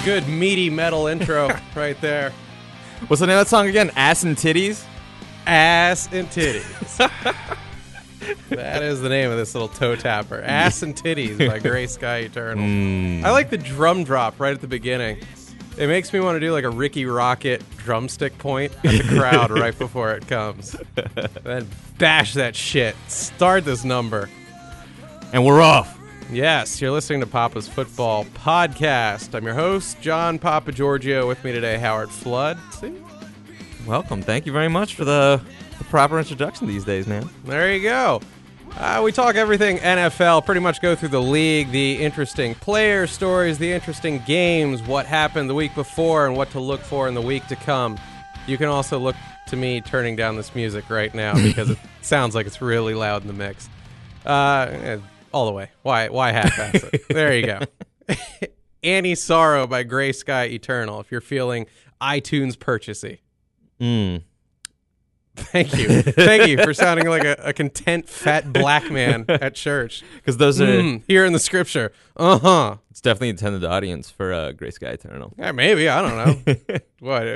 Good meaty metal intro right there. What's the name of that song again? Ass and Titties? Ass and Titties. That is the name of this little toe tapper. Ass and Titties by Gray Sky Eternal. I like the drum drop right at the beginning. It makes me want to do like a Ricky Rocket drumstick point at the crowd right before it comes. Then bash that shit. Start this number. And we're off. Yes, you're listening to Papa's Football Podcast. I'm your host, John Papa Giorgio. With me today, Howard Flood. See? Welcome. Thank you very much for the proper introduction these days, man. There you go. We talk everything NFL, pretty much go through the league, the interesting player stories, the interesting games, what happened the week before, and what to look for in the week to come. You can also look to me turning down this music right now because it sounds like it's really loud in the mix. All the way. Why half-ass it? There you go. Annie Sorrow by Gray Sky Eternal, if you're feeling iTunes purchasey. Thank you. Thank you for sounding like a content fat black man at church. Because those are... here in the scripture. It's definitely intended audience for Gray Sky Eternal. Yeah, maybe. I don't know. What?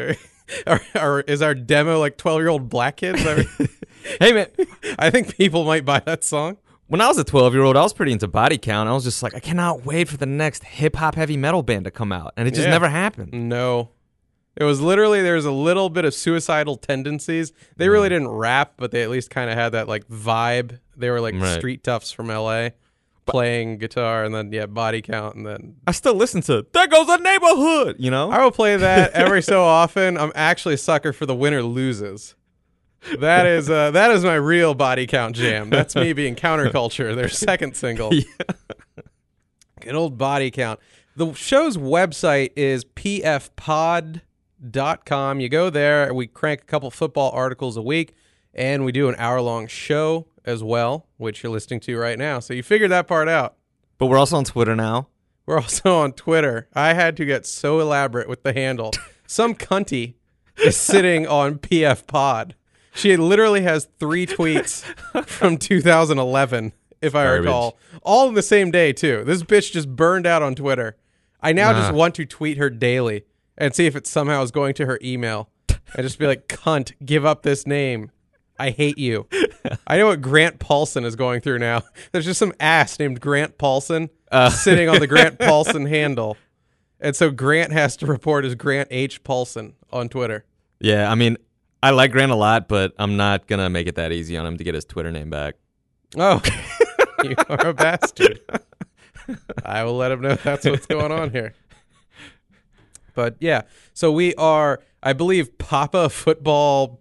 Is our demo like 12-year-old black kids? Hey, man. I think people might buy that song. When I was a 12-year-old, I was pretty into Body Count. I was just like, I cannot wait for the next hip-hop heavy metal band to come out. And it just never happened. No. It was literally, there was a little bit of suicidal tendencies. They really didn't rap, but they at least kind of had that like vibe. They were like street toughs from LA playing guitar, and then Body Count, and then I still listen to There Goes a Neighborhood, you know? I will play that every so often. I'm actually a sucker for The Winner Loses. That is my real Body Count jam. That's me being Counterculture, their second single. Yeah. Good old Body Count. The show's website is pfpod.com. You go there, we crank a couple football articles a week, and we do an hour-long show as well, which you're listening to right now. So you figured that part out. But we're also on Twitter now. We're also on Twitter. I had to get so elaborate with the handle. Some cunty is sitting on PFPod. She literally has 3 tweets from 2011, if I recall. All in the same day, too. This bitch just burned out on Twitter. I now just want to tweet her daily and see if it somehow is going to her email. And just be like, cunt, give up this name. I hate you. I know what Grant Paulson is going through now. There's just some ass named Grant Paulson sitting on the Grant Paulson handle. And so Grant has to report as Grant H. Paulson on Twitter. Yeah, I mean... I like Grant a lot, but I'm not going to make it that easy on him to get his Twitter name back. Oh, you are a bastard. I will let him know that's what's going on here. But yeah, so we are, I believe, Papa Football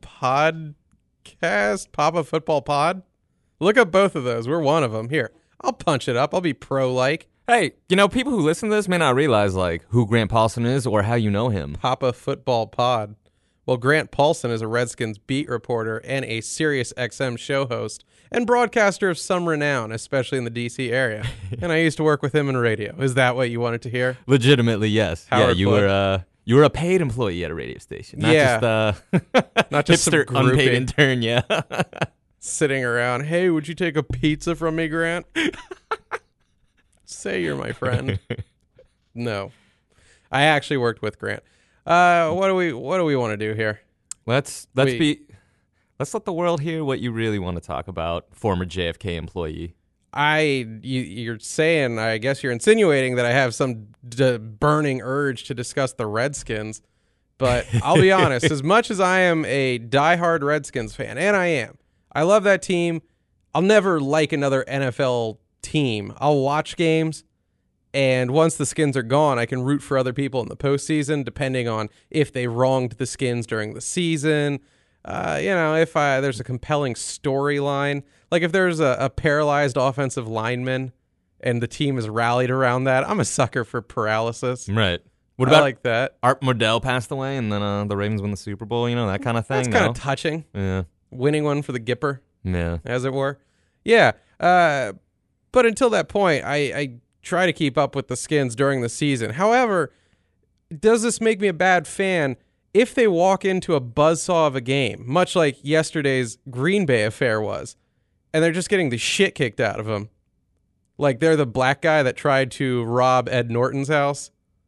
Podcast, Papa Football Pod. Look up both of those. We're one of them. Here, I'll punch it up. I'll be pro-like. Hey, you know, people who listen to this may not realize like who Grant Paulson is or how you know him. Papa Football Pod. Well, Grant Paulson is a Redskins beat reporter and a Sirius XM show host and broadcaster of some renown, especially in the D.C. area. And I used to work with him in radio. Is that what you wanted to hear? Legitimately, yes. Howard you were a paid employee at a radio station. Not not just hipster some groupie unpaid intern, yeah. Sitting around, hey, would you take a pizza from me, Grant? Say you're my friend. No. I actually worked with Grant. What do we want to do here? Let's let the world hear what you really want to talk about, former JFK employee. You're saying, I guess you're insinuating that I have some burning urge to discuss the Redskins, but I'll be honest, as much as I am a diehard Redskins fan, and I love that team, I'll never like another NFL team. I'll watch games. And once the Skins are gone, I can root for other people in the postseason, depending on if they wronged the Skins during the season. If there's a compelling storyline, like if there's a paralyzed offensive lineman and the team is rallied around that, I'm a sucker for paralysis. Right. What about like that? Art Modell passed away, and then the Ravens win the Super Bowl. You know, that kind of thing. That's kind of touching. Yeah. Winning one for the Gipper. Yeah. As it were. Yeah. But until that point, I try to keep up with the Skins during the season. However, does this make me a bad fan if they walk into a buzzsaw of a game, much like yesterday's Green Bay affair was, and they're just getting the shit kicked out of them? Like they're the black guy that tried to rob Ed Norton's house.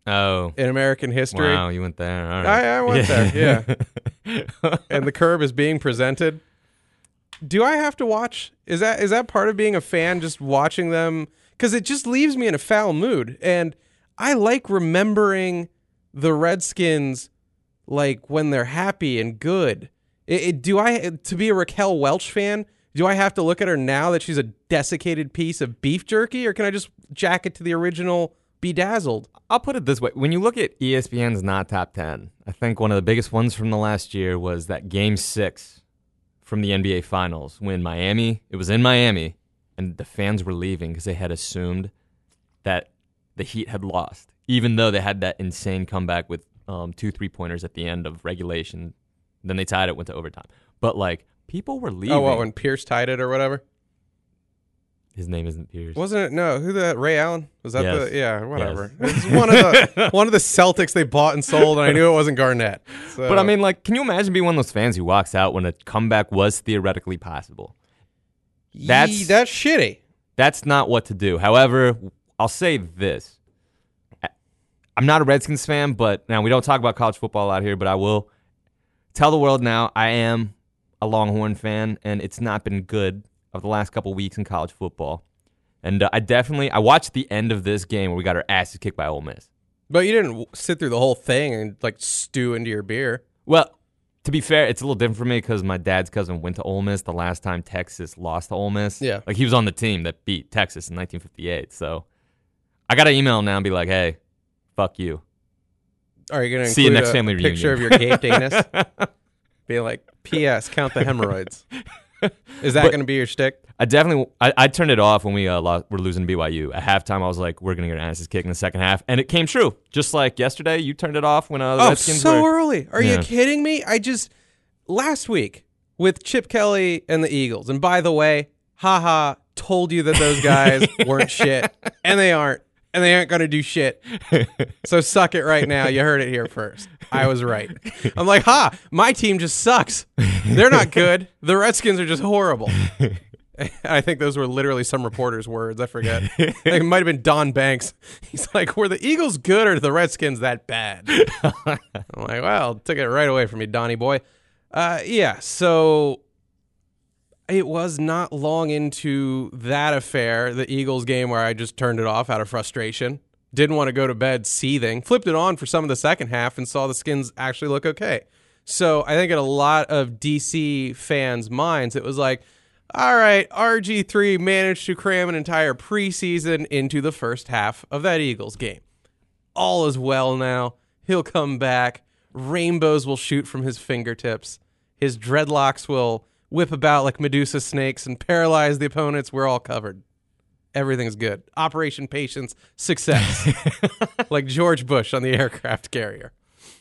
Oh, in American history. wow, you went there. All right. I went there, yeah. And the curb is being presented. Do I have to watch? Is that part of being a fan, just watching them? Because it just leaves me in a foul mood. And I like remembering the Redskins like when they're happy and good. To be a Raquel Welch fan, do I have to look at her now that she's a desiccated piece of beef jerky, or can I just jack it to the original Bedazzled? I'll put it this way. When you look at ESPN's not top 10, I think one of the biggest ones from the last year was that Game 6 from the NBA Finals when it was in Miami, and the fans were leaving because they had assumed that the Heat had lost, even though they had that insane comeback with 2 3-pointers at the end of regulation. Then they tied it, went to overtime. But, like, people were leaving. Oh, what, when Pierce tied it or whatever? His name isn't Pierce. Wasn't it? No, Ray Allen? Was that Yes. yeah, whatever. Yes. It's one of the Celtics they bought and sold, and I knew it wasn't Garnett. So. But, I mean, like, can you imagine being one of those fans who walks out when a comeback was theoretically possible? That's shitty. That's not what to do. However, I'll say this. I'm not a Redskins fan, but now we don't talk about college football a lot here, but I will tell the world now I am a Longhorn fan, and it's not been good of the last couple weeks in college football. And I watched the end of this game where we got our asses kicked by Ole Miss. But you didn't sit through the whole thing and like stew into your beer. Well, to be fair, it's a little different for me because my dad's cousin went to Ole Miss the last time Texas lost to Ole Miss. Yeah. Like, he was on the team that beat Texas in 1958. So I got to email him now and be like, hey, fuck you. Are you going to See you include next a family picture reunion. of your gaped anus? Be like, P.S. Count the hemorrhoids. Is that going to be your shtick? I turned it off when we were losing to BYU. At halftime, I was like, we're going to get our asses kicked in the second half. And it came true. Just like yesterday, you turned it off when the Redskins so were... early. Are you kidding me? Last week with Chip Kelly and the Eagles, and by the way, told you that those guys weren't shit. And they aren't. And they aren't going to do shit. So suck it right now. You heard it here first. I was right. I'm like, my team just sucks. They're not good. The Redskins are just horrible. I think those were literally some reporter's words. I forget. I think it might have been Don Banks. He's like, were the Eagles good or the Redskins that bad? I'm like, well, took it right away from me, Donnie boy. Yeah, so it was not long into that affair, the Eagles game, where I just turned it off out of frustration. Didn't want to go to bed seething. Flipped it on for some of the second half and saw the Skins actually look okay. So I think in a lot of DC fans' minds, it was like, all right, RG3 managed to cram an entire preseason into the first half of that Eagles game. All is well now. He'll come back. Rainbows will shoot from his fingertips. His dreadlocks will whip about like Medusa snakes and paralyze the opponents. We're all covered. Everything's good. Operation Patience, success. Like George Bush on the aircraft carrier.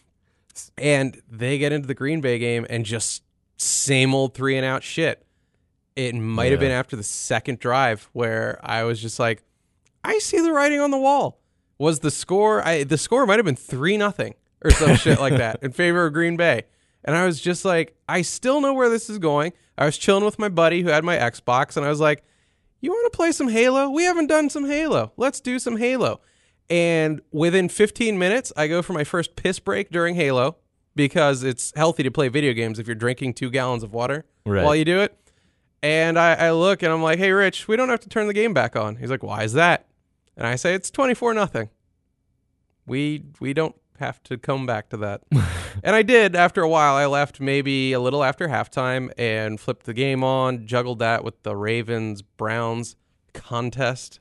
And they get into the Green Bay game and just same old 3-and-out shit. It might have been after the second drive where I was just like, I see the writing on the wall. Was the score? The score might have been 3-0 or some shit like that in favor of Green Bay. And I was just like, I still know where this is going. I was chilling with my buddy who had my Xbox, and I was like, you want to play some Halo? We haven't done some Halo. Let's do some Halo. And within 15 minutes, I go for my first piss break during Halo because it's healthy to play video games if you're drinking 2 gallons of water while you do it. And I look and I'm like, hey, Rich, we don't have to turn the game back on. He's like, why is that? And I say, it's 24-0. We don't have to come back to that. And I did. After a while, I left maybe a little after halftime and flipped the game on, juggled that with the Ravens-Browns contest.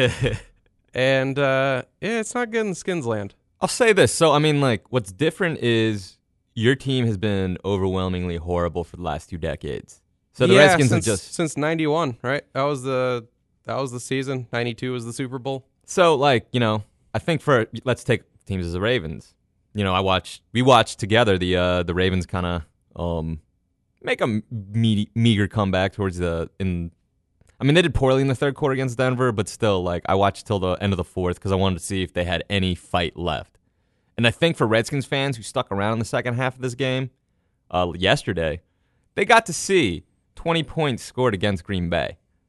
And yeah, it's not good in Skins land. I'll say this. So, I mean, like, what's different is your team has been overwhelmingly horrible for the last 2 decades. So the Redskins have just since 91, right? That was the season. 92 was the Super Bowl. So, like, you know, I think let's take teams as the Ravens. You know, we watched together the Ravens kind of make a meager comeback towards they did poorly in the third quarter against Denver, but still, like, I watched till the end of the fourth because I wanted to see if they had any fight left. And I think for Redskins fans who stuck around in the second half of this game yesterday, they got to see 20 points scored against Green Bay.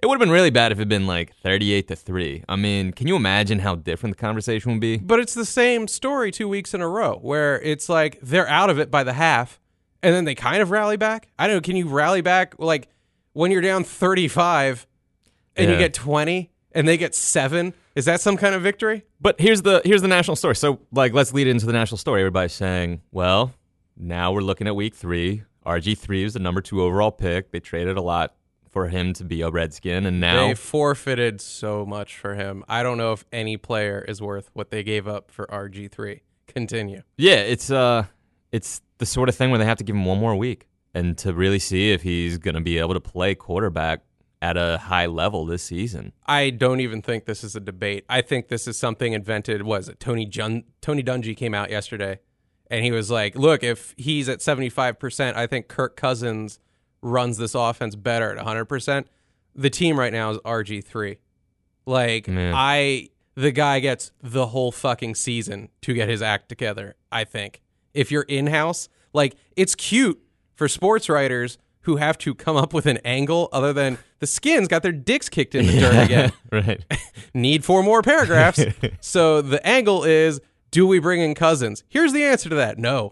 It would have been really bad if it had been like 38-3. I mean, can you imagine how different the conversation would be? But it's the same story 2 weeks in a row where it's like they're out of it by the half and then they kind of rally back. I don't know. Can you rally back like when you're down 35 and you get 20 and they get 7? Is that some kind of victory? But here's the national story. So like, let's lead into the national story. Everybody's saying, well, now we're looking at week 3. RG3 is the number 2 overall pick. They traded a lot for him to be a Redskin, and now they forfeited so much for him. I don't know if any player is worth what they gave up for RG3. Continue. Yeah, it's the sort of thing where they have to give him one more week and to really see if he's going to be able to play quarterback at a high level this season. I don't even think this is a debate. I think this is something invented. Was it Tony Dungy came out yesterday, and he was like, "Look, if he's at 75%, I think Kirk Cousins runs this offense better at 100%. The team right now is RG3. Like, Man. the guy gets the whole fucking season to get his act together, I think. If you're in-house, like, it's cute for sports writers who have to come up with an angle other than the Skins got their dicks kicked in the dirt again. Right. Need 4 more paragraphs. So the angle is, do we bring in Cousins? Here's the answer to that. No.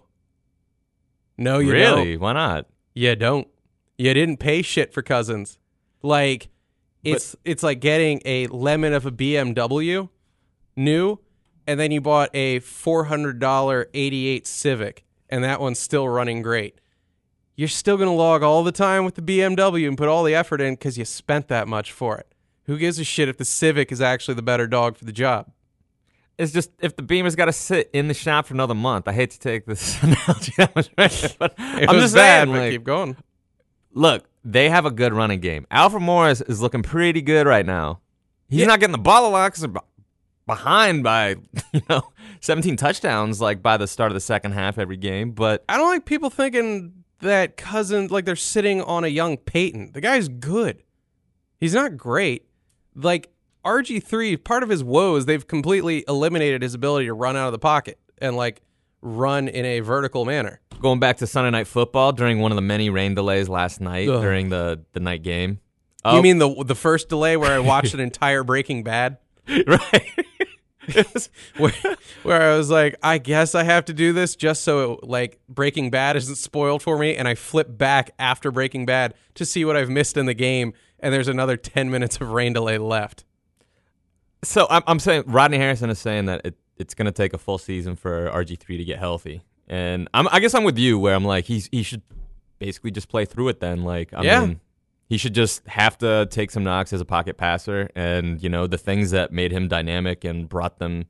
No, you don't. Really? Why not? You don't. You didn't pay shit for Cousins. Like, it's like getting a lemon of a BMW new, and then you bought a $400 88 Civic, and that one's still running great. You're still going to log all the time with the BMW and put all the effort in because you spent that much for it. Who gives a shit if the Civic is actually the better dog for the job? It's just, if the Beamer's got to sit in the shop for another month, I hate to take this analogy that much, but I'm just bad, saying, but like, keep going. Look, they have a good running game. Alfred Morris is looking pretty good right now. He's not getting the ball a lot because they're behind by 17 touchdowns like by the start of the second half every game. But I don't like people thinking that Cousins, like they're sitting on a young Peyton. The guy's good. He's not great. Like RG3, part of his woes, they've completely eliminated his ability to run out of the pocket and like run in a vertical manner. going back to Sunday Night Football during one of the many rain delays last night during the night game. You mean the first delay where I watched an entire Breaking Bad? Right. where I was like, I guess I have to do this just so like Breaking Bad isn't spoiled for me, and I flip back after Breaking Bad to see what I've missed in the game, and there's another 10 minutes of rain delay left. So I'm saying Rodney Harrison is saying that it's going to take a full season for RG3 to get healthy, and I guess I'm with you where I'm like he should basically just play through it then. Like I mean, he should just have to take some knocks as a pocket passer, and the things that made him dynamic and brought them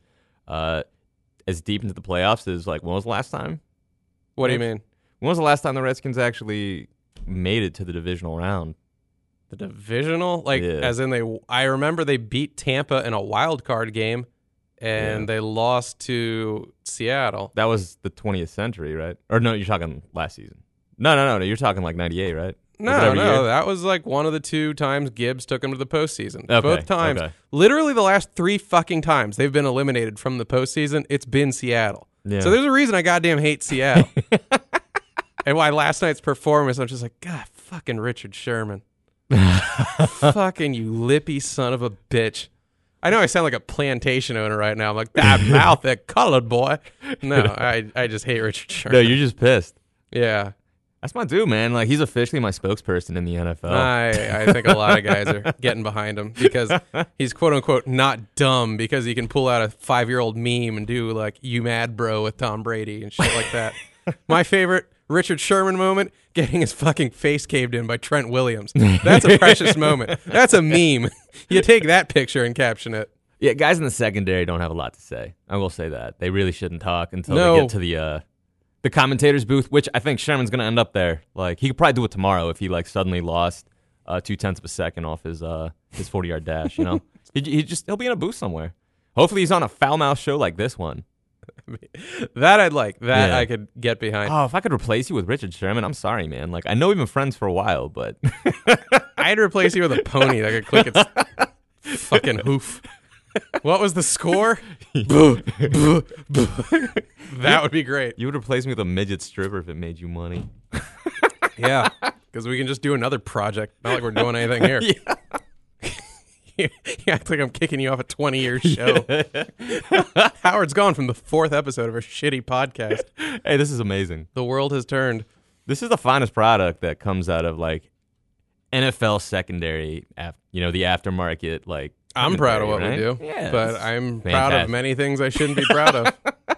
as deep into the playoffs is like, when was the last time? What do you mean? When was the last time the Redskins actually made it to the divisional round? The divisional? Like, as in I remember they beat Tampa in a wild card game, and they lost to Seattle. That was the 20th century, right? Or no, you're talking last season. No, you're talking like 98, right? No, that was like one of the 2 times Gibbs took him to the postseason. Okay, Both times. okay. Literally the last 3 fucking times they've been eliminated from the postseason, it's been Seattle. Yeah. So there's a reason I goddamn hate Seattle. And why last night's performance, I'm just like, God, fucking Richard Sherman. Fucking you lippy son of a bitch. I know I sound like a plantation owner right now. I'm like, that mouth, that colored boy. No, I just hate Richard Sherman. No, you're just pissed. Yeah. That's my dude, man. Like, he's officially my spokesperson in the NFL. I think a lot of guys are getting behind him because he's quote unquote not dumb because he can pull out a 5-year-old meme and do like "you mad bro" with Tom Brady and shit like that. My favorite Richard Sherman moment: getting his fucking face caved in by Trent Williams. That's a precious moment. That's a meme. You take that picture and caption it. Yeah, guys in the secondary don't have a lot to say. I will say that. They really shouldn't talk until they get to the commentator's booth, which I think Sherman's going to end up there. Like, he could probably do it tomorrow if he like suddenly lost 0.2 of a second off his 40-yard dash. He'll be in a booth somewhere. Hopefully, he's on a foul mouth show like this one. That I'd like. That I could get behind. Oh, if I could replace you with Richard Sherman, I'm sorry, man. Like, I know we've been friends for a while, but I'd replace you with a pony that could click its fucking hoof. What was the score? That would be great. You would replace me with a midget stripper if it made you money. Yeah, because we can just do another project. Not like we're doing anything here. You act like I'm kicking you off a 20-year show. Howard's gone from the 4th episode of our shitty podcast. Hey, this is amazing. The world has turned. This is the finest product that comes out of like NFL secondary, the aftermarket. Like, I'm proud of what right? we do, Yeah, but I'm proud fantastic. of many things I shouldn't be proud of.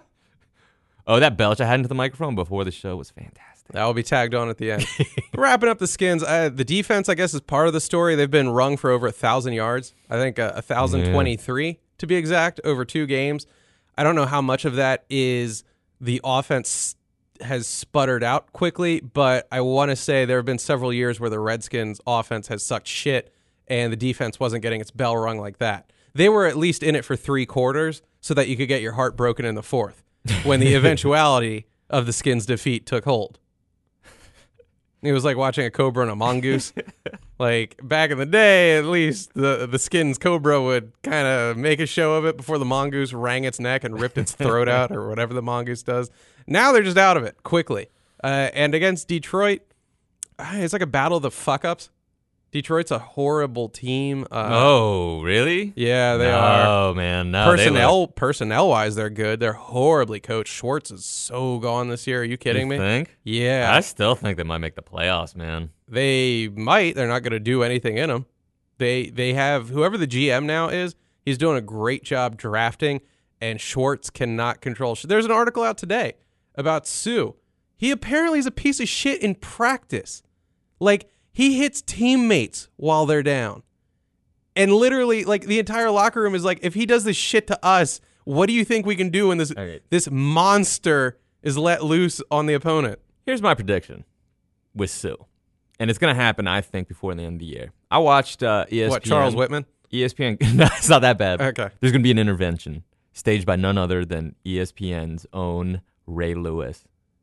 Oh, that belch I had into the microphone before the show was fantastic. That will be tagged on at the end. Wrapping up the Skins, the defense, I guess, is part of the story. They've been rung for over 1,000 yards. I think 1,023 to be exact over 2 games. I don't know how much of that is the offense has sputtered out quickly, but I want to say there have been several years where the Redskins offense has sucked shit and the defense wasn't getting its bell rung like that. They were at least in it for 3 quarters so that you could get your heart broken in the 4th when the eventuality of the Skins' defeat took hold. It was like watching a cobra and a mongoose. Like, back in the day, at least, the Skins cobra would kind of make a show of it before the mongoose rang its neck and ripped its throat out or whatever the mongoose does. Now they're just out of it quickly. And against Detroit, it's like a battle of the fuck-ups. Detroit's a horrible team. Oh, really? Yeah, they are. Oh, man. No, Personnel-wise, they're good. They're horribly coached. Schwartz is so gone this year. Are you kidding me? Think? Yeah. I still think they might make the playoffs, man. They might. They're not going to do anything in them. They have whoever the GM now is. He's doing a great job drafting, and Schwartz cannot control. There's an article out today about Sue. He apparently is a piece of shit in practice. Like, he hits teammates while they're down. And literally, like, the entire locker room is like, if he does this shit to us, what do you think we can do when this monster is let loose on the opponent? Here's my prediction with Sue. And it's going to happen, I think, before the end of the year. I watched ESPN. What, Charles Whitman? ESPN. No, it's not that bad. Okay. There's going to be an intervention staged by none other than ESPN's own Ray Lewis.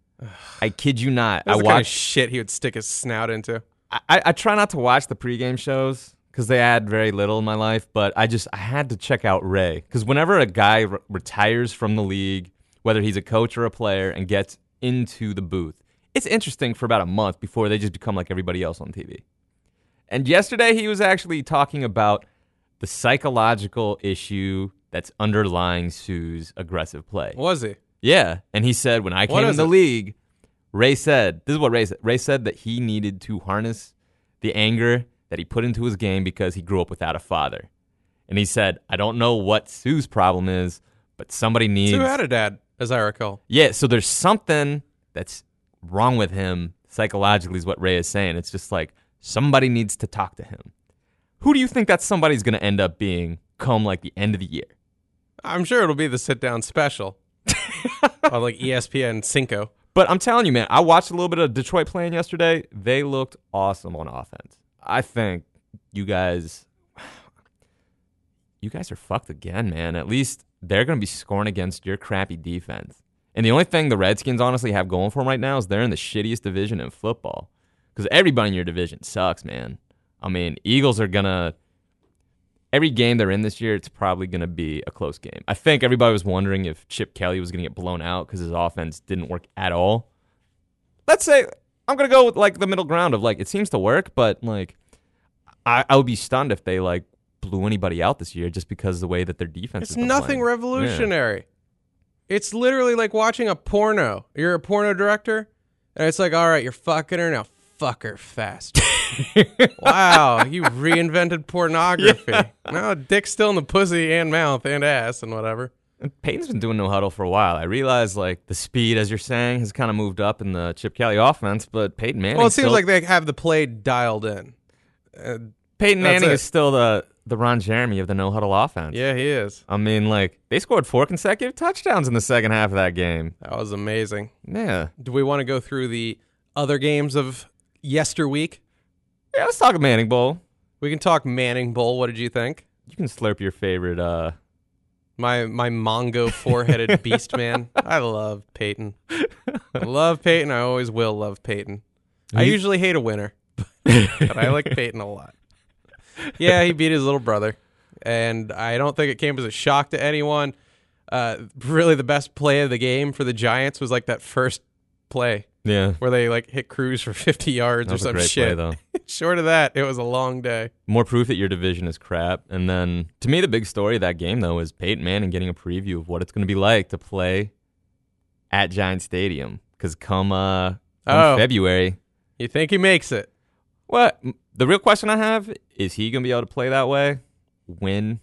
I kid you not. That's the kind of shit he would stick his snout into. I try not to watch the pregame shows because they add very little in my life, but I had to check out Ray. Because whenever a guy retires from the league, whether he's a coach or a player, and gets into the booth, it's interesting for about a month before they just become like everybody else on TV. And yesterday he was actually talking about the psychological issue that's underlying Sue's aggressive play. Was he? Yeah. And he said, when I came in the league, Ray said, this is what Ray said. Ray said that he needed to harness the anger that he put into his game because he grew up without a father. And he said, I don't know what Sue's problem is, but somebody needs... Sue had a dad, as I recall. Yeah, so there's something that's wrong with him psychologically is what Ray is saying. It's just like somebody needs to talk to him. Who do you think that somebody's going to end up being come like the end of the year? I'm sure it'll be the sit-down special on like ESPN Cinco. But I'm telling you, man, I watched a little bit of Detroit playing yesterday. They looked awesome on offense. I think you guys are fucked again, man. At least they're going to be scoring against your crappy defense. And the only thing the Redskins honestly have going for them right now is they're in the shittiest division in football. Because everybody in your division sucks, man. I mean, Eagles are going to... Every game they're in this year, it's probably going to be a close game. I think everybody was wondering if Chip Kelly was going to get blown out because his offense didn't work at all. Let's say I'm going to go with like the middle ground of like it seems to work, but like I would be stunned if they like blew anybody out this year just because of the way that their defense is. It's nothing revolutionary. Yeah. It's literally like watching a porno. You're a porno director, and it's like, all right, you're fucking her now. Fuck her fast. Wow, you reinvented pornography. Yeah. No, dick's still in the pussy and mouth and ass and whatever. And Peyton's been doing no huddle for a while. I realize like the speed, as you're saying, has kind of moved up in the Chip Kelly offense, but Peyton Manning. Well, it seems like they have the play dialed in. Peyton Manning is still the Ron Jeremy of the no huddle offense. Yeah, he is. I mean, like they scored 4 consecutive touchdowns in the second half of that game. That was amazing. Yeah. Do we want to go through the other games of yesterweek? Yeah, let's talk Manning Bowl. We can talk Manning Bowl. What did you think? You can slurp your favorite. My Mongo four-headed beast man. I love Peyton. I love Peyton. I always will love Peyton. I usually hate a winner, but I like Peyton a lot. Yeah, he beat his little brother, and I don't think it came as a shock to anyone. Really, the best play of the game for the Giants was like that first play. Yeah, where they like hit Cruz for 50 yards or some shit. Play, though. It's Short of that, it was a long day. More proof that your division is crap. And then, to me, the big story of that game, though, is Peyton Manning getting a preview of what it's going to be like to play at Giant Stadium. Because come February... You think he makes it? What? The real question I have is he going to be able to play that way when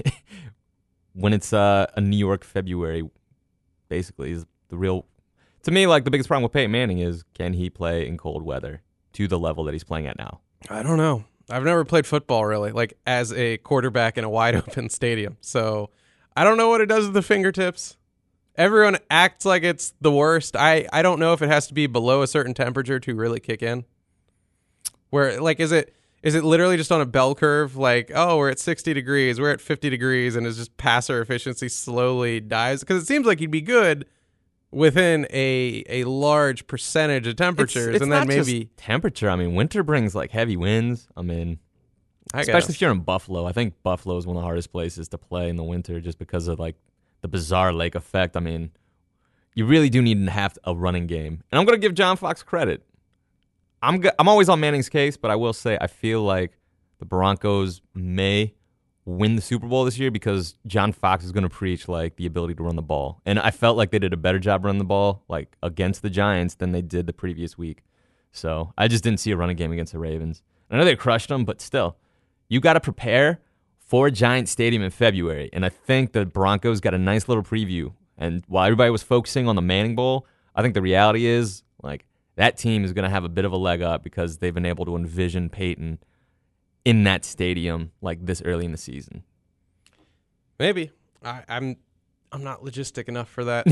it's a New York February, basically, is the real... To me, like, the biggest problem with Peyton Manning is, can he play in cold weather to the level that he's playing at now? I don't know. I've never played football, really, like, as a quarterback in a wide-open stadium. So I don't know what it does to the fingertips. Everyone acts like it's the worst. I don't know if it has to be below a certain temperature to really kick in. Where, like, is it literally just on a bell curve? Like, oh, we're at 60 degrees, we're at 50 degrees, and it's just passer efficiency slowly dies? Because it seems like you'd be good within a large percentage of temperatures, it's and then not maybe just temperature. I mean, winter brings like heavy winds. I mean, especially if you're in Buffalo. I think Buffalo is one of the hardest places to play in the winter, just because of like the bizarre lake effect. I mean, you really do need to have a running game, and I'm gonna give John Fox credit. I'm always on Manning's case, but I will say I feel like the Broncos may win the Super Bowl this year because John Fox is going to preach like the ability to run the ball. And I felt like they did a better job running the ball like against the Giants than they did the previous week. So I just didn't see a running game against the Ravens. I know they crushed them, but still, you got to prepare for Giant Stadium in February. And I think the Broncos got a nice little preview. And while everybody was focusing on the Manning Bowl, I think the reality is like that team is going to have a bit of a leg up because they've been able to envision Peyton in that stadium like this early in the season. maybe. I'm not logistic enough for that.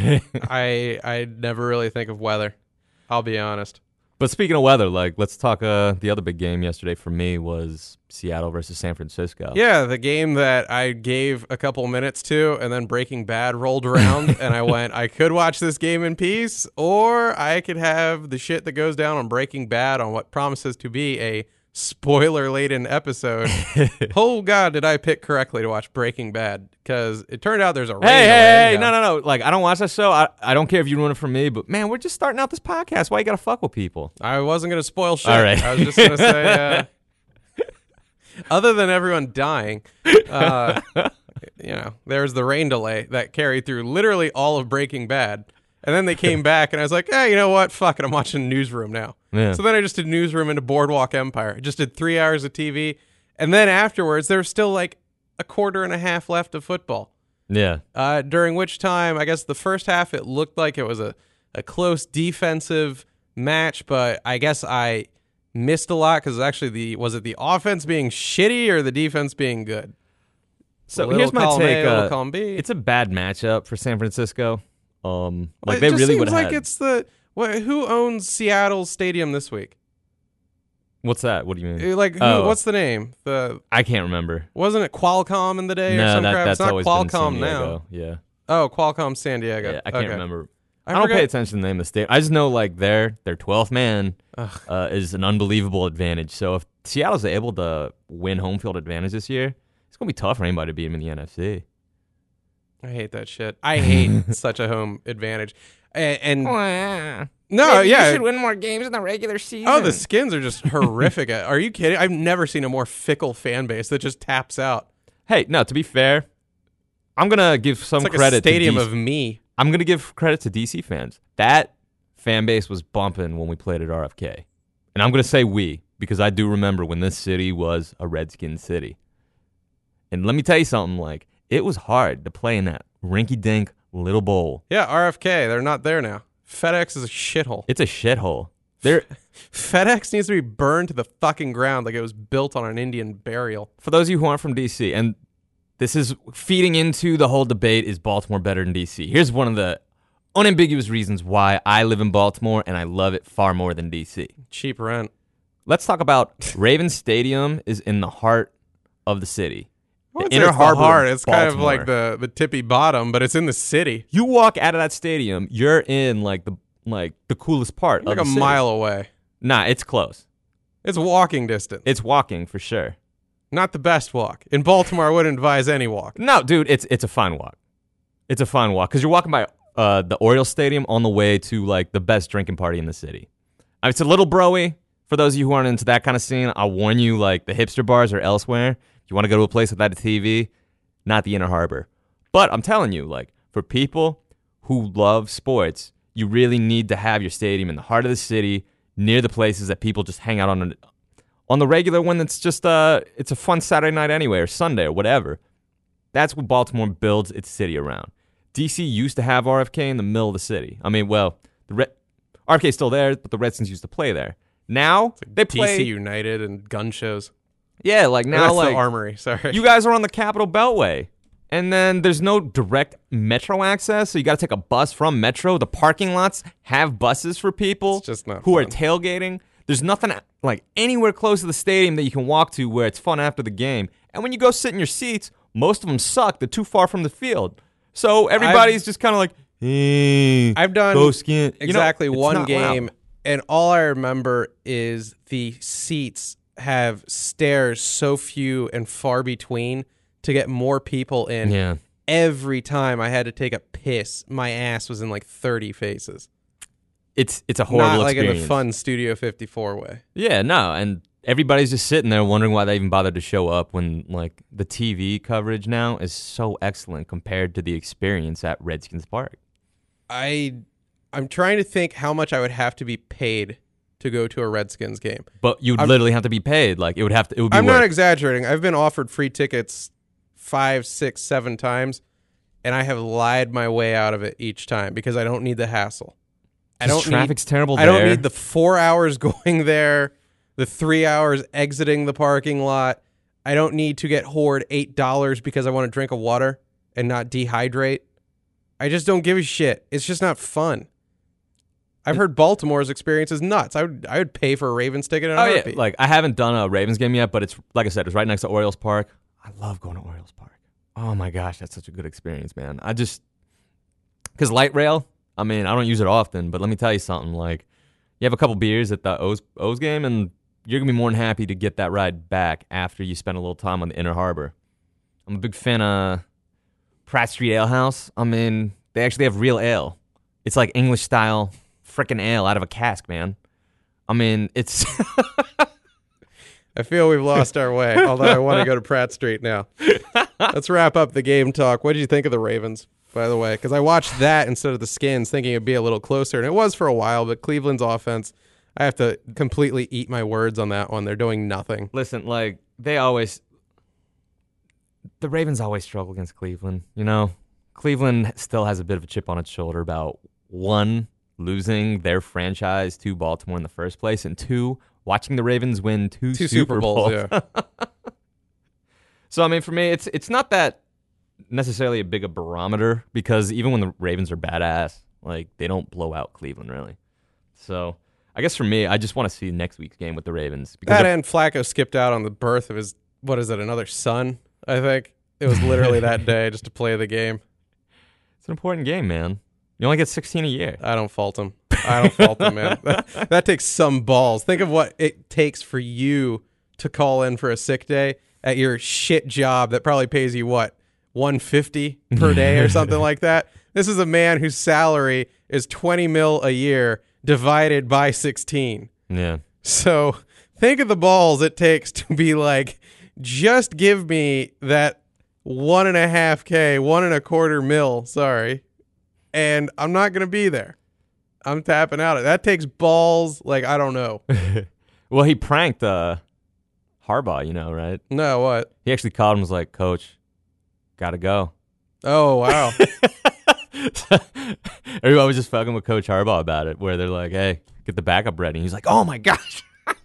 I never really think of weather. I'll be honest. But speaking of weather, like let's talk. The other big game yesterday for me was Seattle versus San Francisco. Yeah, the game that I gave a couple minutes to, and then Breaking Bad rolled around, and I went, I could watch this game in peace, or I could have the shit that goes down on Breaking Bad on what promises to be a spoiler-laden episode. Oh, God, did I pick correctly to watch Breaking Bad? Because it turned out there's a Hey, no. Like, I don't watch that show. I don't care if you ruin it for me, but, man, we're just starting out this podcast. Why you got to fuck with people? I wasn't going to spoil shit. All right. I was just going to say, other than everyone dying, there's the rain delay that carried through literally all of Breaking Bad. And then they came back, and I was like, hey, you know what? Fuck it. I'm watching Newsroom now. Yeah. So then I just did Newsroom into Boardwalk Empire. I just did 3 hours of TV. And then afterwards, there was still like a quarter and a half left of football. Yeah. During which time, I guess the first half, it looked like it was a close defensive match, but I guess I missed a lot because actually was it the offense being shitty or the defense being good? So here's my take. Column B. It's a bad matchup for San Francisco. Like they really would have. Like it's who owns Seattle's stadium this week? What's that? What do you mean? Like what's the name? I can't remember. Wasn't it Qualcomm in the day? No, or some crap? that's It's not always Qualcomm been San now. Diego. Yeah. Oh, Qualcomm San Diego. Yeah, I can't remember. I forget. don't pay attention to the name of the stadium. I just know like their 12th man is an unbelievable advantage. So if Seattle's able to win home field advantage this year, it's gonna be tough for anybody to beat them in the NFC. I hate that shit. I hate such a home advantage. And no, maybe yeah, you should win more games in the regular season. Oh, the Skins are just horrific. Are you kidding? I've never seen a more fickle fan base that just taps out. Hey, no, to be fair, I'm going to give some it's like credit a stadium to of me. I'm going to give credit to DC fans. That fan base was bumping when we played at RFK. And I'm going to say we, because I do remember when this city was a Redskins city. And let me tell you something, like, it was hard to play in that rinky-dink little bowl. Yeah, RFK, they're not there now. FedEx is a shithole. It's a shithole. FedEx needs to be burned to the fucking ground like it was built on an Indian burial. For those of you who aren't from D.C., and this is feeding into the whole debate, is Baltimore better than D.C.? Here's one of the unambiguous reasons why I live in Baltimore and I love it far more than D.C. Cheap rent. Let's talk about Ravens Stadium is in the heart of the city. The inner harbor. It's kind of like the tippy bottom, but it's in the city. You walk out of that stadium, you're in like the coolest part. Like of the city. Mile away. Nah, it's close. It's walking distance. It's walking for sure. Not the best walk. In Baltimore, I wouldn't advise any walk. No, dude, it's a fine walk. It's a fine walk because you're walking by the Orioles Stadium on the way to like the best drinking party in the city. It's a little broy For those of you who aren't into that kind of scene, I'll warn you, like, the hipster bars are elsewhere. If you want to go to a place without a TV, not the Inner Harbor. But I'm telling you, like, for people who love sports, you really need to have your stadium in the heart of the city, near the places that people just hang out on the regular one. That's just it's a fun Saturday night anyway, or Sunday, or whatever. That's what Baltimore builds its city around. DC used to have RFK in the middle of the city. I mean, well, RFK's still there, but the Redskins used to play there. Now they play DC United and gun shows. Yeah, like now, That's like the Armory. Sorry, you guys are on the Capitol Beltway, and then there's no direct Metro access, so you got to take a bus from Metro. The parking lots have buses for people It's just not who are fun. tailgating. There's nothing like anywhere close to the stadium that you can walk to where it's fun after the game. And when you go sit in your seats, most of them suck. They're too far from the field, so everybody's just kind of like, hey, I've done go skin. exactly it's one not game, loud. and all I remember is the seats have stairs so few and far between to get more people in. Yeah. Every time I had to take a piss, my ass was in like 30 faces. It's a horrible Not like experience. in the fun Studio 54 way. Yeah, no, and everybody's just sitting there wondering why they even bothered to show up when, like, the TV coverage now is so excellent compared to the experience at Redskins Park. I'm trying to think how much I would have to be paid to go to a Redskins game. But you'd literally have to be paid. Like, it would be I'm worth not it. exaggerating. I've been offered free tickets 5, 6, 7 times, and I have lied my way out of it each time because I don't need the hassle. Traffic's terrible I there. don't need the 4 hours going there, the 3 hours exiting the parking lot. I don't need to get hoard $8 because I want to drink a water and not dehydrate. I just don't give a shit. It's just not fun. I've heard Baltimore's experience is nuts. I would pay for a Ravens ticket in a Oh, yeah. heartbeat. Like, I haven't done a Ravens game yet, but it's, like I said, it's right next to Orioles Park. I love going to Orioles Park. Oh, my gosh, that's such a good experience, man. Because light rail, I mean, I don't use it often, but let me tell you something. Like, you have a couple beers at the O's game, and you're going to be more than happy to get that ride back after you spend a little time on the Inner Harbor. I'm a big fan of Pratt Street Ale House. I mean, they actually have real ale. It's like English-style frickin' ale out of a cask, man. I mean, it's... I feel we've lost our way, although I want to go to Pratt Street now. Let's wrap up the game talk. What did you think of the Ravens, by the way? Because I watched that instead of the Skins, thinking it'd be a little closer, and it was for a while, but Cleveland's offense, I have to completely eat my words on that one. They're doing nothing. Listen, like, the Ravens always struggle against Cleveland, you know? Cleveland still has a bit of a chip on its shoulder about, one, losing their franchise to Baltimore in the first place, and two, watching the Ravens win two Super Bowls. Yeah. So, I mean, for me, it's not that necessarily a big a barometer, because even when the Ravens are badass, like, they don't blow out Cleveland, really. So, I guess for me, I just want to see next week's game with the Ravens. Because That and Flacco skipped out on the birth of his, another son, I think. It was literally that day just to play the game. it's an important game, man. You only get 16 a year. I don't fault him, man. That takes some balls. Think of what it takes for you to call in for a sick day at your shit job that probably pays you, what, $150 per day or something like that? This is a man whose salary is $20 million a year divided by 16. Yeah. So think of the balls it takes to be like, just give me that $1.5K, $1.25 million, sorry, and I'm not going to be there. I'm tapping out. That takes balls, like, I don't know. Well, he pranked Harbaugh, you know, right? No, what? He actually called him and was like, Coach, gotta go. Oh, wow. Everyone was just fucking with Coach Harbaugh about it, where they're like, hey, get the backup ready. And he's like, oh my gosh.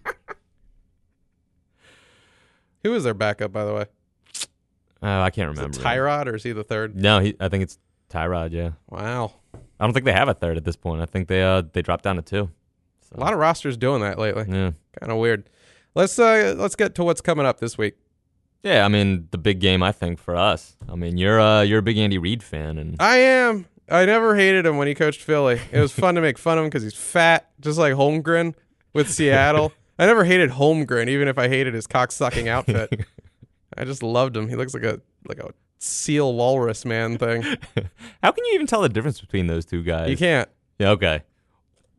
Who is their backup, by the way? Oh, I can't Is remember. it Tyrod, or is he the third? No, I think it's Tyrod, yeah. Wow. I don't think they have a third at this point. I think they dropped down to 2. So, A lot of rosters doing that lately. yeah. Kind of weird. Let's get to what's coming up this week. Yeah, I mean, the big game, I think, for us. I mean, you're a big Andy Reid fan. And I am. I never hated him when he coached Philly. It was fun to make fun of him because he's fat, just like Holmgren with Seattle. I never hated Holmgren, even if I hated his cock-sucking outfit. I just loved him. He looks like a seal walrus man thing. How can you even tell the difference between those two guys? You can't. Yeah, okay.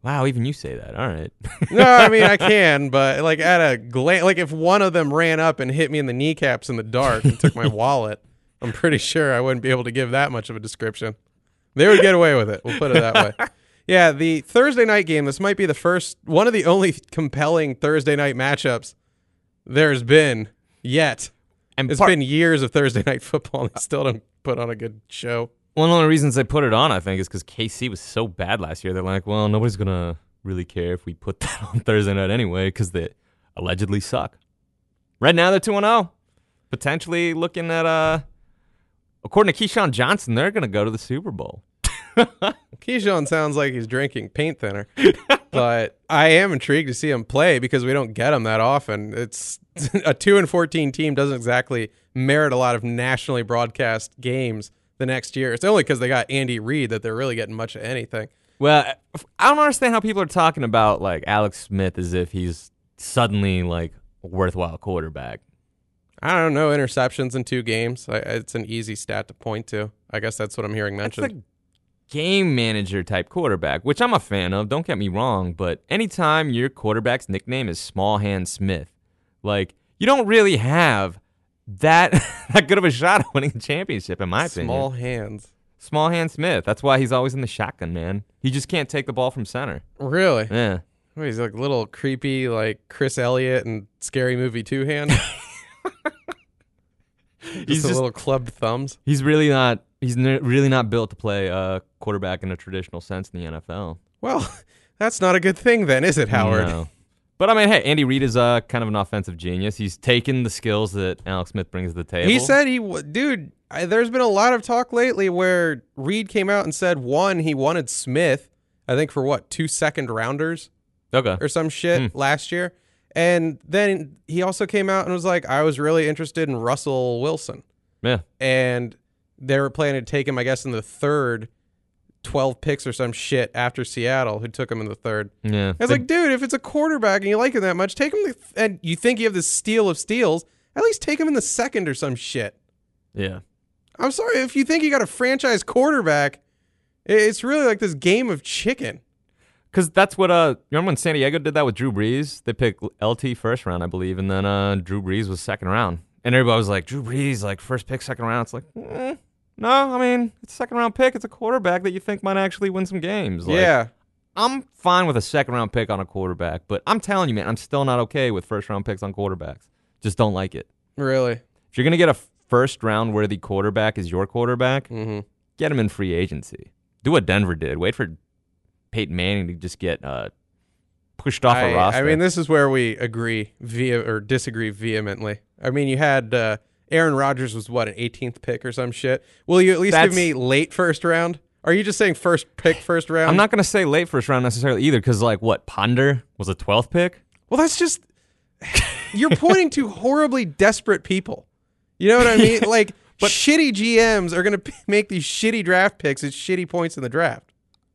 Wow, even you say that. All right. No, I mean I can, but like at a glance, like if one of them ran up and hit me in the kneecaps in the dark and took my wallet, I'm pretty sure I wouldn't be able to give that much of a description. They would get away with it. We'll put it that way. Yeah, the Thursday night game. This might be the first, one of the only compelling Thursday night matchups there's been yet. And It's been years of Thursday night football, and they still don't put on a good show. one of the reasons they put it on, I think, is because KC was so bad last year. They're like, well, nobody's going to really care if we put that on Thursday night anyway because they allegedly suck. Right now, they're 2-0. Potentially looking at, according to Keyshawn Johnson, they're going to go to the Super Bowl. Keyshawn sounds like he's drinking paint thinner, but I am intrigued to see him play because we don't get him that often. It's a 2-14 team doesn't exactly merit a lot of nationally broadcast games the next year. It's only because they got Andy Reid that they're really getting much of anything. Well, I don't understand how people are talking about like Alex Smith as if he's suddenly like a worthwhile quarterback. I don't know, interceptions in 2 games. It's an easy stat to point to. I guess that's what I'm hearing mentioned. It's a game manager type quarterback, which I'm a fan of. Don't get me wrong, but anytime your quarterback's nickname is Small Hand Smith, like you don't really have that good of a shot at winning a championship, in my Small opinion. hands. Small Hand Smith. That's why he's always in the shotgun, man. He just can't take the ball from center. Really? Yeah. Oh, he's like little creepy, like Chris Elliott and Scary Movie 2 hand. He's a just little clubbed thumbs. He's really not. Really not built to play quarterback in a traditional sense in the NFL. Well, that's not a good thing then, is it, Howard? No. But I mean, hey, Andy Reid is kind of an offensive genius. He's taken the skills that Alex Smith brings to the table. He said there's been a lot of talk lately where Reid came out and said, one, he wanted Smith, I think for 2 second rounders okay. or some shit last year. And then he also came out and was like, I was really interested in Russell Wilson. Yeah. And they were planning to take him, I guess, in the third, 12 picks or some shit after Seattle, who took him in the third. Yeah. I was like, dude, if it's a quarterback and you like him that much, take him and you think you have this steal of steals, at least take him in the second or some shit. Yeah. I'm sorry, if you think you got a franchise quarterback, it's really like this game of chicken. Because that's what, you remember when San Diego did that with Drew Brees? They picked LT first round, I believe, and then Drew Brees was second round. And everybody was like, Drew Brees, like first pick, second round. It's like, no, I mean, it's a second round pick. It's a quarterback that you think might actually win some games. Like, Yeah. I'm fine with a second round pick on a quarterback, but I'm telling you, man, I'm still not okay with first round picks on quarterbacks. Just don't like it. Really? If you're going to get a first round worthy quarterback as your quarterback, get him in free agency. Do what Denver did. Wait for Peyton Manning to just get pushed off a roster. I mean, this is where we agree or disagree vehemently. I mean, you had Aaron Rodgers was an 18th pick or some shit. Will you at least give me late first round? Are you just saying first pick, first round? I'm not going to say late first round necessarily either, because Ponder was a 12th pick? Well, that's just you're pointing to horribly desperate people. You know what I mean? But shitty GMs are going to make these shitty draft picks at shitty points in the draft.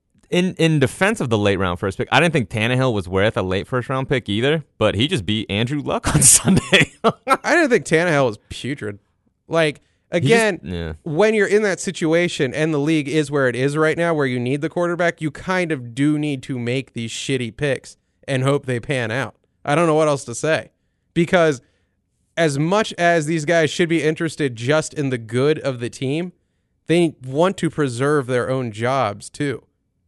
In defense of the late round first pick, I didn't think Tannehill was worth a late first round pick either, but he just beat Andrew Luck on Sunday. I didn't think Tannehill was putrid. Again, when you're in that situation and the league is where it is right now, where you need the quarterback, you kind of do need to make these shitty picks and hope they pan out. I don't know what else to say. Because as much as these guys should be interested just in the good of the team, they want to preserve their own jobs too.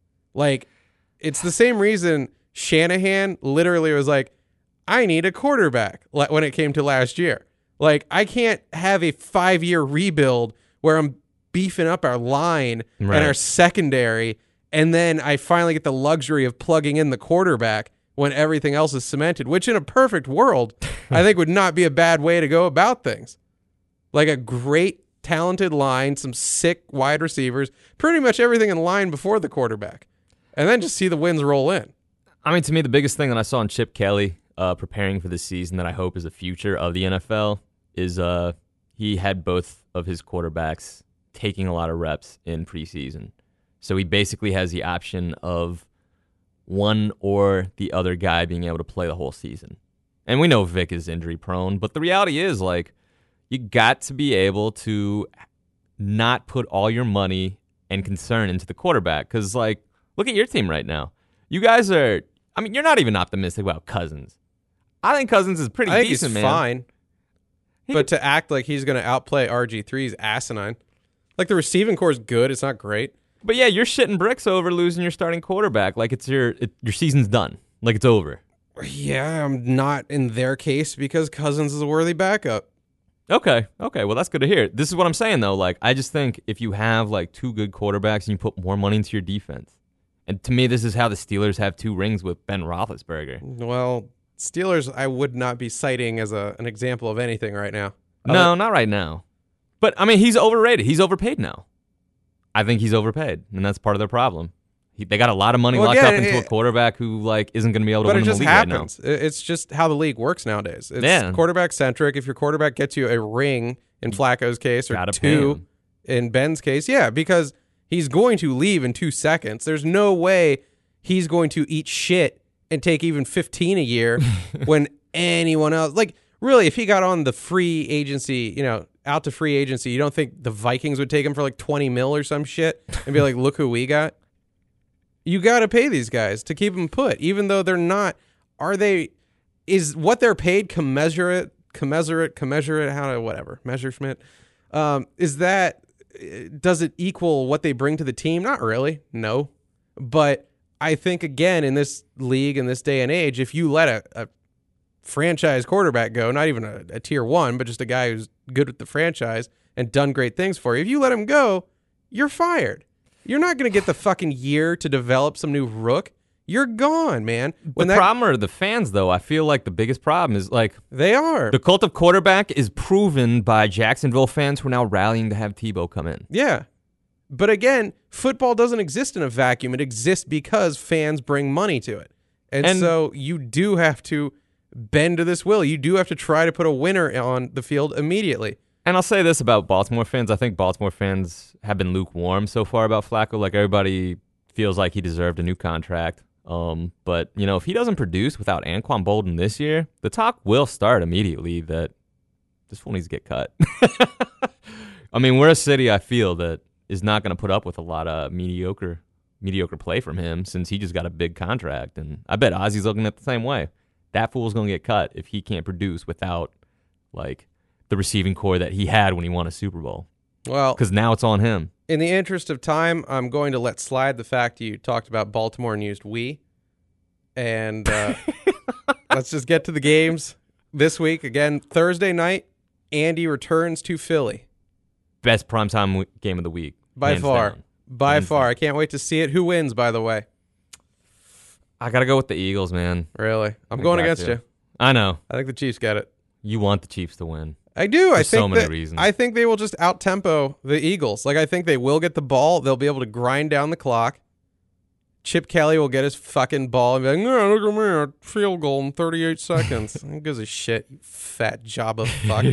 It's the same reason Shanahan literally was like, I need a quarterback when it came to last year. I can't have a 5-year rebuild where I'm beefing up our line and our secondary, and then I finally get the luxury of plugging in the quarterback when everything else is cemented, which in a perfect world, I think would not be a bad way to go about things. A great, talented line, some sick wide receivers, pretty much everything in line before the quarterback. And then just see the wins roll in. I mean, to me, the biggest thing that I saw in Chip Kelly preparing for this season that I hope is the future of the NFL is he had both of his quarterbacks taking a lot of reps in preseason. So he basically has the option of one or the other guy being able to play the whole season. And we know Vic is injury prone, but the reality is, you got to be able to not put all your money and concern into the quarterback. Because, look at your team right now. You guys are. I mean, you're not even optimistic about Cousins. I think Cousins is pretty I think decent, he's man. fine. But to act like he's going to outplay RG3 is asinine. Like, the receiving core is good. It's not great. But yeah, you're shitting bricks over losing your starting quarterback. Like it's your season's done. Like it's over. Yeah, I'm not in their case because Cousins is a worthy backup. Okay. Well, that's good to hear. This is what I'm saying, though. Like, I just think if you have, like, 2 good quarterbacks and you put more money into your defense, and to me, this is how the Steelers have 2 rings with Ben Roethlisberger. Well, Steelers, I would not be citing as an example of anything right now. No, not right now. But, I mean, he's overrated. He's overpaid now. I think he's overpaid, and that's part of their problem. They got a lot of money locked up into a quarterback who like isn't going to be able to win in the league right now. But it just happens. It's just how the league works nowadays. It's quarterback-centric. If your quarterback gets you a ring, in Flacco's case, or 2 in Ben's case, yeah, because he's going to leave in 2 seconds. There's no way he's going to eat shit and take even 15 a year when anyone else... Like, really, if he got on the free agency, out to free agency, you don't think the Vikings would take him for like 20 mil or some shit and be like, look who we got? You got to pay these guys to keep them put, even though they're not. Is what they're paid commensurate, Messerschmitt? Does it equal what they bring to the team? Not really, no. But I think, again, in this league, in this day and age, if you let a franchise quarterback go, not even a tier 1, but just a guy who's good with the franchise and done great things for you, if you let him go, you're fired. You're not going to get the fucking year to develop some new rook. You're gone, man. The problem are the fans, though. I feel like the biggest problem is like they are. The cult of quarterback is proven by Jacksonville fans who are now rallying to have Tebow come in. Yeah. But again, football doesn't exist in a vacuum. It exists because fans bring money to it. And so you do have to bend to this will. You do have to try to put a winner on the field immediately. And I'll say this about Baltimore fans. I think Baltimore fans have been lukewarm so far about Flacco. Like, everybody feels like he deserved a new contract. But, if he doesn't produce without Anquan Bolden this year, the talk will start immediately that this fool needs to get cut. I mean, we're a city, I feel, that is not going to put up with a lot of mediocre play from him since he just got a big contract. And I bet Ozzy's looking at the same way. That fool's going to get cut if he can't produce without, like, the receiving core that he had when he won a Super Bowl. Well, because now it's on him. In the interest of time, I'm going to let slide the fact you talked about Baltimore and used we. And let's just get to the games this week. Again, Thursday night, Andy returns to Philly. Best primetime game of the week. By far. By far. I can't wait to see it. Who wins, by the way? I got to go with the Eagles, man. Really? I'm going against you. I know. I think the Chiefs get it. You want the Chiefs to win. I do. For so many reasons. I think they will just out-tempo the Eagles. Like, I think they will get the ball. They'll be able to grind down the clock. Chip Kelly will get his fucking ball and be like, no, look at me, a field goal in 38 seconds. Who gives a shit, you fat job of fuck.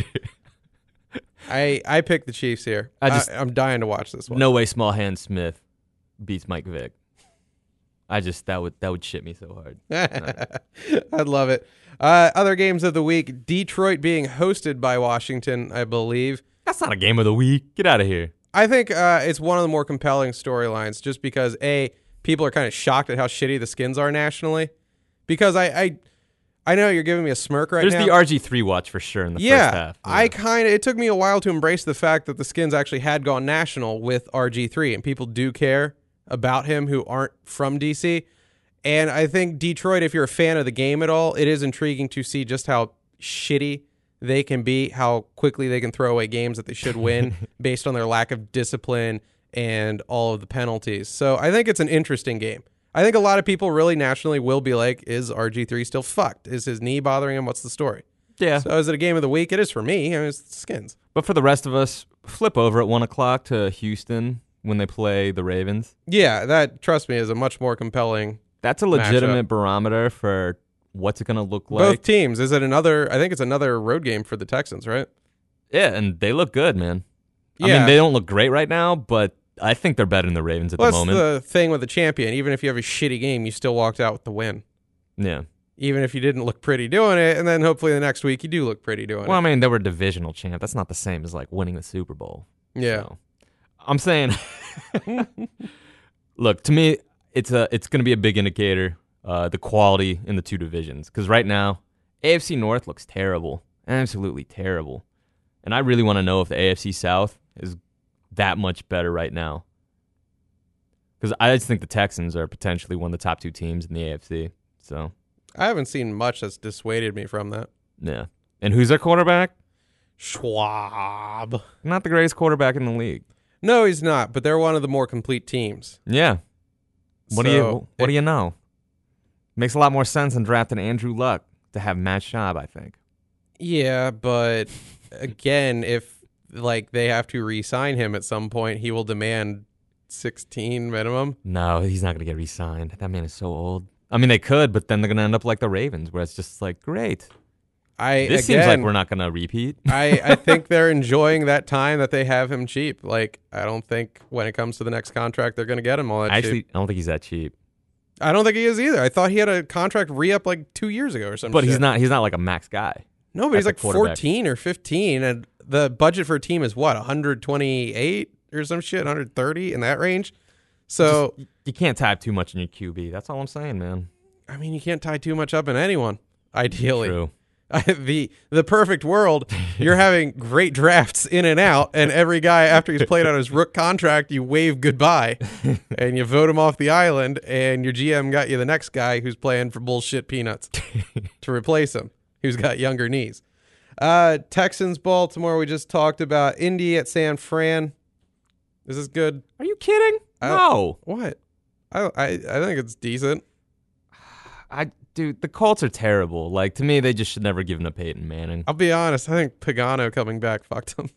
I pick the Chiefs here. I'm dying to watch this one. No way Small Hand Smith beats Mike Vick. That would shit me so hard. I'd love it. Other games of the week, Detroit being hosted by Washington, I believe. That's not a game of the week. Get out of here. I think it's one of the more compelling storylines just because, people are kind of shocked at how shitty the Skins are nationally. Because I know you're giving me a smirk right now. There's the RG3 watch for sure in the first half. Yeah. It took me a while to embrace the fact that the Skins actually had gone national with RG3, and people do care about him who aren't from DC. And I think Detroit, if you're a fan of the game at all, it is intriguing to see just how shitty they can be, how quickly they can throw away games that they should win based on their lack of discipline and all of the penalties. So I think it's an interesting game. I think a lot of people really nationally will be like, is RG3 still fucked? Is his knee bothering him? What's the story? Yeah. So is it a game of the week? It is for me. I mean, it's the Skins. But for the rest of us, flip over at 1 o'clock to Houston when they play the Ravens. Yeah, that, trust me, is a much more compelling That's a legitimate barometer for what's it going to look like. Both teams. I think it's another road game for the Texans, right? Yeah, and they look good, man. Yeah. I mean, they don't look great right now, but I think they're better than the Ravens at the moment. That's the thing with the champion. Even if you have a shitty game, you still walked out with the win. Yeah. Even if you didn't look pretty doing it, and then hopefully the next week you do look pretty doing it. Well, I mean, they were divisional champ. That's not the same as, like, winning the Super Bowl. Yeah. So, I'm saying, look, to me, it's going to be a big indicator, the quality in the two divisions. Because right now, AFC North looks terrible, absolutely terrible. And I really want to know if the AFC South is that much better right now. Because I just think the Texans are potentially one of the top two teams in the AFC. So I haven't seen much that's dissuaded me from that. yeah. And who's their quarterback? Schwab. Not the greatest quarterback in the league. No, he's not, but they're one of the more complete teams. Yeah. What So, do you know? Makes a lot more sense than drafting Andrew Luck to have Matt Schaub, I think. Yeah, but again, if like they have to re-sign him at some point, he will demand 16 minimum. No, he's not going to get re-signed. That man is so old. I mean, they could, but then they're going to end up like the Ravens, where it's just like, great. This seems like we're not going to repeat. I think they're enjoying that time that they have him cheap. Like, I don't think when it comes to the next contract, they're going to get him all that cheap. I don't think he's that cheap. I don't think he is either. I thought he had a contract re-up like 2 years ago or something. But he's not like a max guy. No, but he's like quarterback. 14 or 15, and the budget for a team is what, 128 or some shit, 130 in that range. So you can't tie up too much in your QB. That's all I'm saying, man. I mean, you can't tie too much up in anyone, ideally. True. The perfect world, you're having great drafts in and out, and every guy after he's played on his rook contract, you wave goodbye, and you vote him off the island, and your GM got you the next guy who's playing for bullshit peanuts to replace him, who's got younger knees. Texans, Baltimore, we just talked about. Indy at San Fran. Is this good? Are you kidding? No. What? I think it's decent. Dude, the Colts are terrible. Like, to me, they just should never give him to Peyton Manning. I'll be honest. I think Pagano coming back fucked him.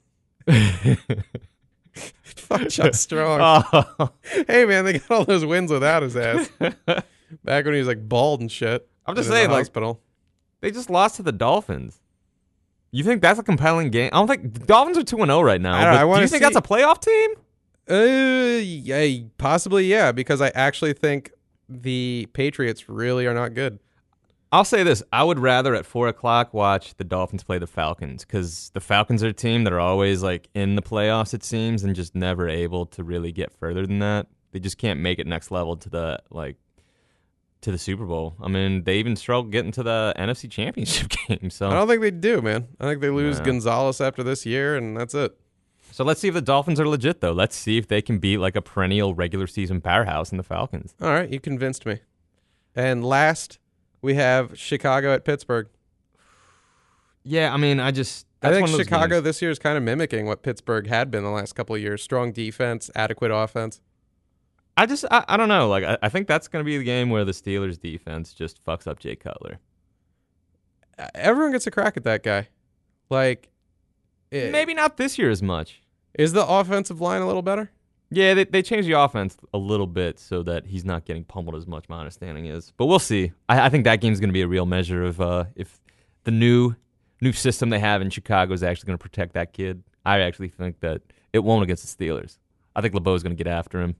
Fuck Chuck Strong. Oh. Hey, man, they got all those wins without his ass. Back when he was, like, bald and shit. I'm just in the saying, like, hospital. they just lost to the Dolphins. You think that's a compelling game? I don't think the Dolphins are 2-0 right now. Do you think that's a playoff team? Yeah, possibly, yeah, because I actually think the Patriots really are not good. I'll say this. I would rather at 4 o'clock watch the Dolphins play the Falcons, because the Falcons are a team that are always like in the playoffs, it seems, and just never able to really get further than that. They just can't make it next level to the Super Bowl. I mean, they even struggle getting to the NFC Championship game. So I don't think they do, man. I think they lose Gonzalez after this year, and that's it. So let's see if the Dolphins are legit, though. Let's see if they can beat like a perennial regular season powerhouse in the Falcons. All right, you convinced me. And last, we have Chicago at Pittsburgh. Yeah, I mean, I think Chicago this year is kind of mimicking what Pittsburgh had been the last couple of years. Strong defense, adequate offense. I don't know. Like, I think that's going to be the game where the Steelers' defense just fucks up Jay Cutler. Everyone gets a crack at that guy. Like, maybe not this year as much. Is the offensive line a little better? Yeah, they changed the offense a little bit so that he's not getting pummeled as much, my understanding is. But we'll see. I think that game's going to be a real measure of if the new system they have in Chicago is actually going to protect that kid. I actually think that it won't against the Steelers. I think LeBeau's going to get after him.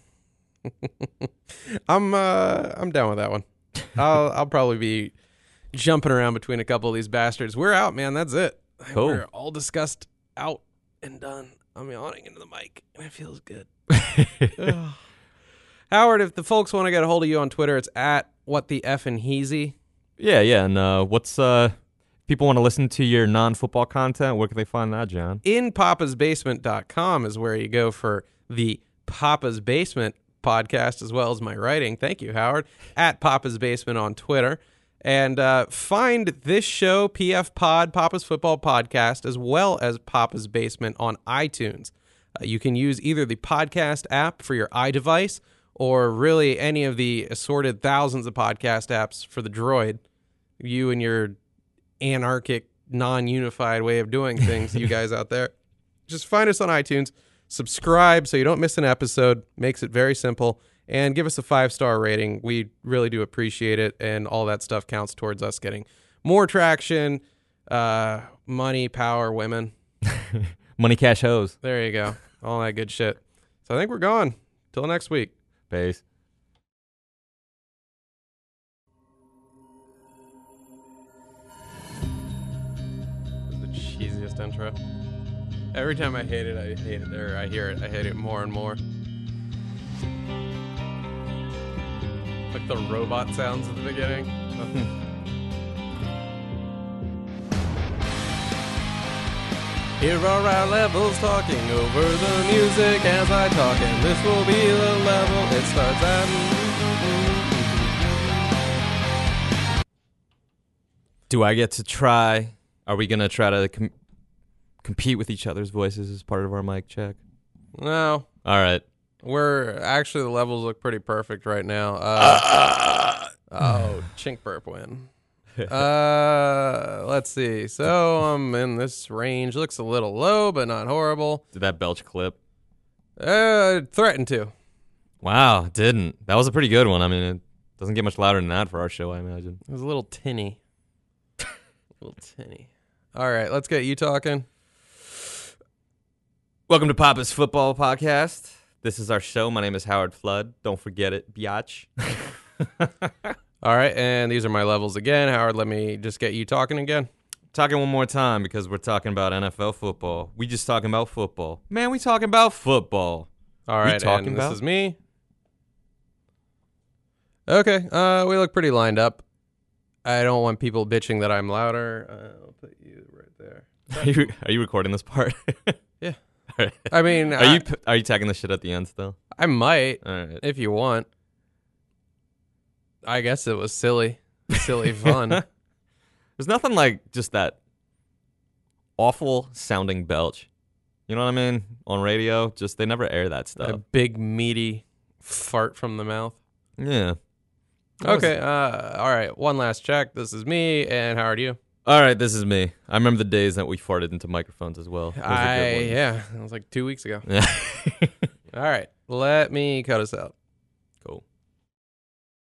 I'm down with that one. I'll probably be jumping around between a couple of these bastards. We're out, man. That's it. Cool. We're all discussed, out, and done. I'm yawning into the mic, and it feels good. Howard, if the folks want to get a hold of you on Twitter, it's at WhatTheFandHeezy. Yeah, and what's people want to listen to your non-football content? Where can they find that, John? InPapasBasement.com is where you go for the Papa's Basement podcast, as well as my writing. Thank you, Howard. At Papa's Basement on Twitter. And find this show, PF Pod, Papa's Football Podcast, as well as Papa's Basement on iTunes. You can use either the podcast app for your iDevice or really any of the assorted thousands of podcast apps for the Droid. You and your anarchic, non-unified way of doing things, you guys out there. Just find us on iTunes, subscribe so you don't miss an episode. Makes it very simple. And give us a 5-star rating. We really do appreciate it, and all that stuff counts towards us getting more traction, money, power, women. Money, cash, hose. There you go. All that good shit. So I think we're gone. Till next week. Peace. This is the cheesiest intro. Every time I hate it, I hate it. Or I hear it, I hate it more and more. Like the robot sounds at the beginning. Here are our levels talking over the music as I talk, and this will be the level it starts at. Do I get to try? Are we going to try to compete with each other's voices as part of our mic check? No. All right. The levels look pretty perfect right now. Chink burp win. Let's see. So I'm in this range. Looks a little low, but not horrible. Did that belch clip? Threatened to. Wow, it didn't. That was a pretty good one. I mean, it doesn't get much louder than that for our show, I imagine. It was a little tinny. All right, let's get you talking. Welcome to Papa's Football Podcast. This is our show. My name is Howard Flood. Don't forget it, biatch. All right, and these are my levels again. Howard, let me just get you talking again. Talking one more time because we're talking about NFL football. We just talking about football. Man, we talking about football. All right, this is me. Okay, we look pretty lined up. I don't want people bitching that I'm louder. I'll put you right there. Are you recording this part? Yeah. All right. I mean, are you tagging this shit at the end still? I might, All right. if you want. I guess it was silly fun. There's nothing like just that awful sounding belch. You know what I mean? On radio, just they never air that stuff. A big meaty fart from the mouth. Yeah. Okay. All right. One last check. This is me, and how are you? All right. This is me. I remember the days that we farted into microphones as well. Yeah, it was like 2 weeks ago. Yeah. All right. Let me cut us out.